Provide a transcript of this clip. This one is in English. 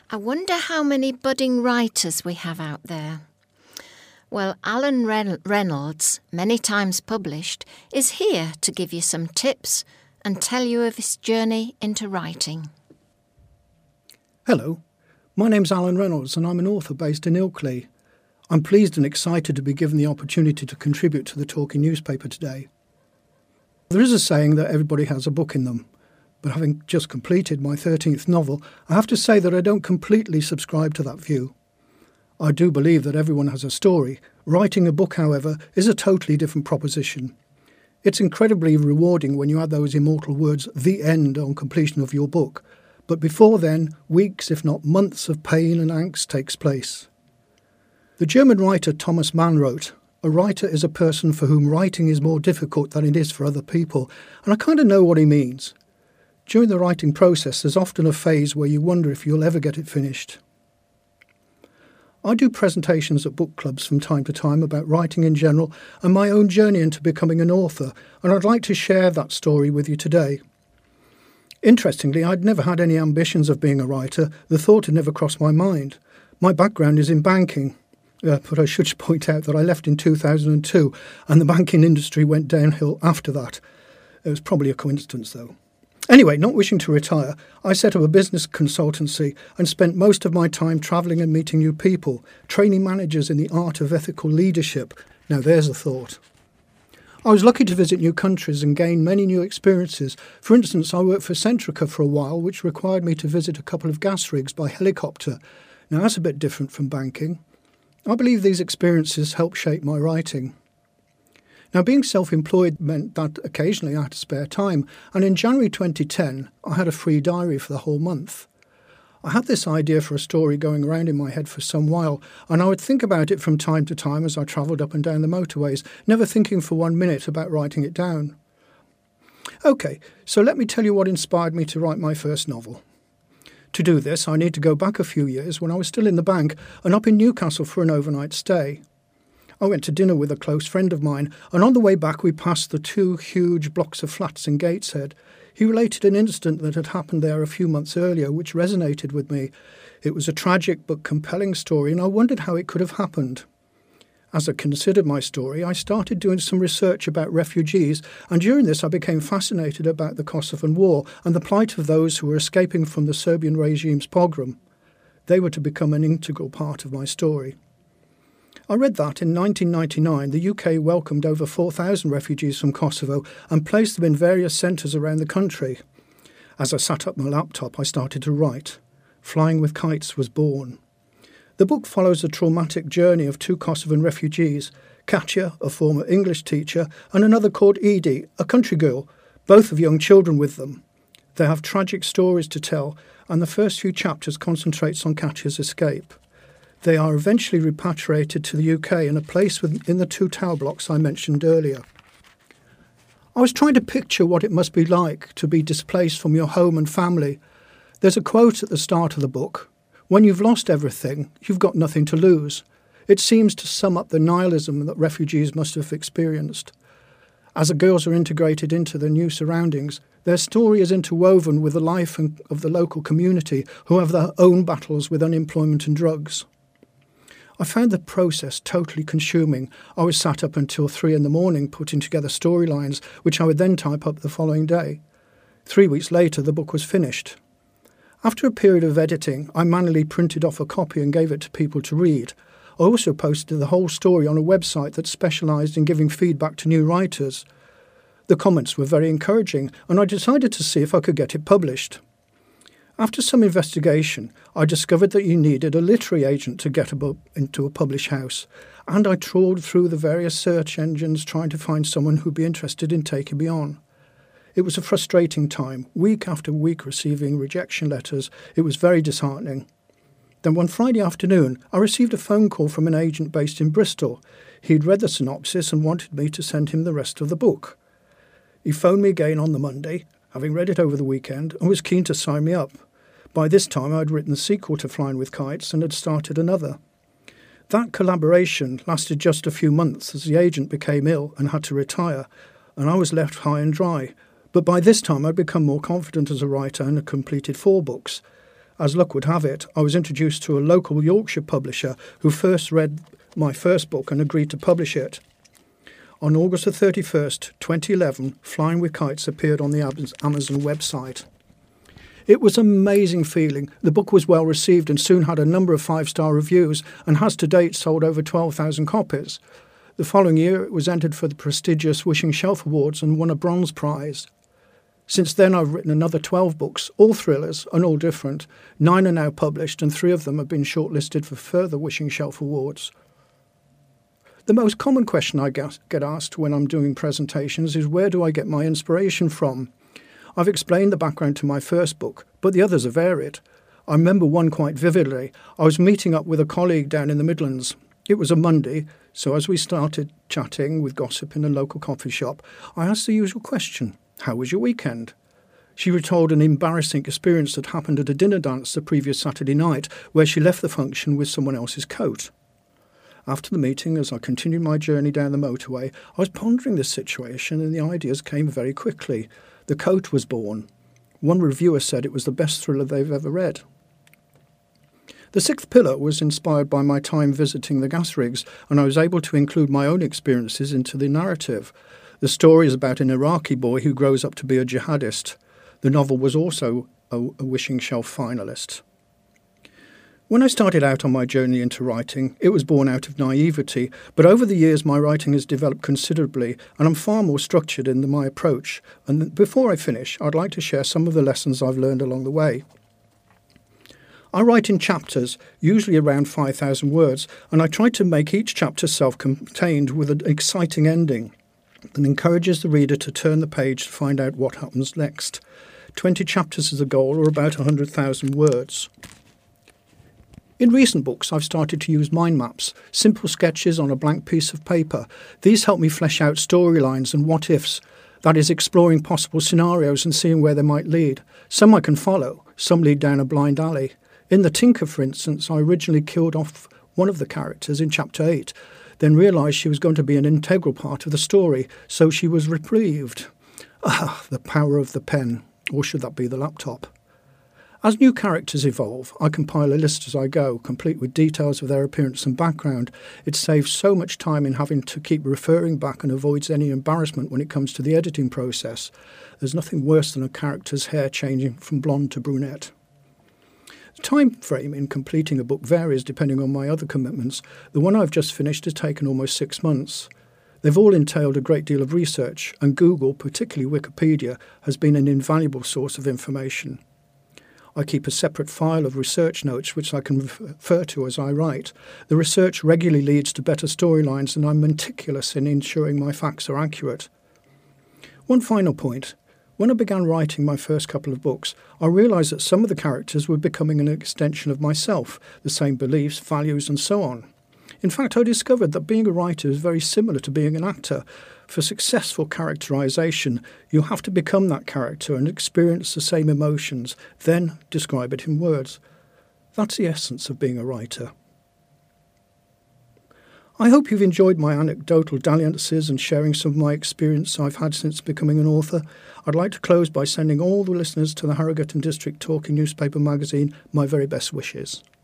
I wonder how many budding writers we have out there. Well, Alan Reynolds, many times published, is here to give you some tips and tell you of his journey into writing. Hello, my name's Alan Reynolds and I'm an author based in Ilkley. I'm pleased and excited to be given the opportunity to contribute to the Talking newspaper today. There is a saying that everybody has a book in them, but having just completed my 13th novel, I have to say that I don't completely subscribe to that view. I do believe that everyone has a story. Writing a book, however, is a totally different proposition. It's incredibly rewarding when you add those immortal words, "the end," on completion of your book. But before then, weeks, if not months, of pain and angst takes place. The German writer Thomas Mann wrote, "A writer is a person for whom writing is more difficult than it is for other people," and I kind of know what he means. During the writing process, there's often a phase where you wonder if you'll ever get it finished. I do presentations at book clubs from time to time about writing in general and my own journey into becoming an author, and I'd like to share that story with you today. Interestingly, I'd never had any ambitions of being a writer. The thought had never crossed my mind. My background is in banking, but I should point out that I left in 2002 and the banking industry went downhill after that. It was probably a coincidence, though. Anyway, not wishing to retire, I set up a business consultancy and spent most of my time travelling and meeting new people, training managers in the art of ethical leadership. Now there's a thought. I was lucky to visit new countries and gain many new experiences. For instance, I worked for Centrica for a while, which required me to visit a couple of gas rigs by helicopter. Now that's a bit different from banking. I believe these experiences helped shape my writing. Now, being self-employed meant that occasionally I had to spare time, and in January 2010, I had a free diary for the whole month. I had this idea for a story going around in my head for some while, and I would think about it from time to time as I travelled up and down the motorways, never thinking for 1 minute about writing it down. OK, so let me tell you what inspired me to write my first novel. To do this, I need to go back a few years when I was still in the bank and up in Newcastle for an overnight stay. I went to dinner with a close friend of mine, and on the way back we passed the 2 huge blocks of flats in Gateshead. He related an incident that had happened there a few months earlier, which resonated with me. It was a tragic but compelling story, and I wondered how it could have happened. As I considered my story, I started doing some research about refugees, and during this I became fascinated about the Kosovan War and the plight of those who were escaping from the Serbian regime's pogrom. They were to become an integral part of my story. I read that in 1999 the UK welcomed over 4,000 refugees from Kosovo and placed them in various centres around the country. As I sat up my laptop, I started to write. Flying with Kites was born. The book follows the traumatic journey of 2 Kosovan refugees, Katja, a former English teacher, and another called Edie, a country girl, both have young children with them. They have tragic stories to tell, and the first few chapters concentrates on Katja's escape. They are eventually repatriated to the UK and are placed within the 2 tower blocks I mentioned earlier. I was trying to picture what it must be like to be displaced from your home and family. There's a quote at the start of the book. When you've lost everything, you've got nothing to lose. It seems to sum up the nihilism that refugees must have experienced. As the girls are integrated into their new surroundings, their story is interwoven with the life of the local community who have their own battles with unemployment and drugs. I found the process totally consuming. I was sat up until 3 a.m. putting together storylines, which I would then type up the following day. 3 weeks later, the book was finished. After a period of editing, I manually printed off a copy and gave it to people to read. I also posted the whole story on a website that specialised in giving feedback to new writers. The comments were very encouraging, and I decided to see if I could get it published. After some investigation, I discovered that you needed a literary agent to get a book into a publish house, and I trawled through the various search engines trying to find someone who'd be interested in taking me on. It was a frustrating time, week after week receiving rejection letters. It was very disheartening. Then one Friday afternoon, I received a phone call from an agent based in Bristol. He'd read the synopsis and wanted me to send him the rest of the book. He phoned me again on the Monday, having read it over the weekend, and was keen to sign me up. By this time, I'd written the sequel to Flying with Kites and had started another. That collaboration lasted just a few months as the agent became ill and had to retire, and I was left high and dry. But by this time, I'd become more confident as a writer and had completed 4 books. As luck would have it, I was introduced to a local Yorkshire publisher who first read my first book and agreed to publish it. On August the 31st, 2011, Flying with Kites appeared on the Amazon website. It was an amazing feeling. The book was well received and soon had a number of 5-star reviews and has to date sold over 12,000 copies. The following year it was entered for the prestigious Wishing Shelf Awards and won a bronze prize. Since then I've written another 12 books, all thrillers and all different. 9 are now published and 3 of them have been shortlisted for further Wishing Shelf Awards. The most common question I get asked when I'm doing presentations is, where do I get my inspiration from? I've explained the background to my first book, but the others are varied. I remember one quite vividly. I was meeting up with a colleague down in the Midlands. It was a Monday, so as we started chatting with gossip in a local coffee shop, I asked the usual question: how was your weekend? She retold an embarrassing experience that happened at a dinner dance the previous Saturday night, where she left the function with someone else's coat. After the meeting, as I continued my journey down the motorway, I was pondering this situation and the ideas came very quickly. The Coat was born. One reviewer said it was the best thriller they've ever read. The Sixth Pillar was inspired by my time visiting the gas rigs, and I was able to include my own experiences into the narrative. The story is about an Iraqi boy who grows up to be a jihadist. The novel was also a Wishing Shelf finalist. When I started out on my journey into writing, it was born out of naivety, but over the years my writing has developed considerably and I'm far more structured in my approach. And before I finish, I'd like to share some of the lessons I've learned along the way. I write in chapters, usually around 5,000 words, and I try to make each chapter self-contained with an exciting ending that encourages the reader to turn the page to find out what happens next. 20 chapters is the goal, or about 100,000 words. In recent books, I've started to use mind maps, simple sketches on a blank piece of paper. These help me flesh out storylines and what-ifs, that is, exploring possible scenarios and seeing where they might lead. Some I can follow, some lead down a blind alley. In The Tinker, for instance, I originally killed off one of the characters in Chapter 8, then realised she was going to be an integral part of the story, so she was reprieved. Ah, the power of the pen, or should that be the laptop? As new characters evolve, I compile a list as I go, complete with details of their appearance and background. It saves so much time in having to keep referring back and avoids any embarrassment when it comes to the editing process. There's nothing worse than a character's hair changing from blonde to brunette. The time frame in completing a book varies depending on my other commitments. The one I've just finished has taken almost 6 months. They've all entailed a great deal of research, and Google, particularly Wikipedia, has been an invaluable source of information. I keep a separate file of research notes which I can refer to as I write. The research regularly leads to better storylines, and I'm meticulous in ensuring my facts are accurate. One final point. When I began writing my first couple of books, I realised that some of the characters were becoming an extension of myself, the same beliefs, values and so on. In fact, I discovered that being a writer is very similar to being an actor. For successful characterisation, you have to become that character and experience the same emotions, then describe it in words. That's the essence of being a writer. I hope you've enjoyed my anecdotal dalliances and sharing some of my experience I've had since becoming an author. I'd like to close by sending all the listeners to the Harrogate and District Talking Newspaper magazine my very best wishes.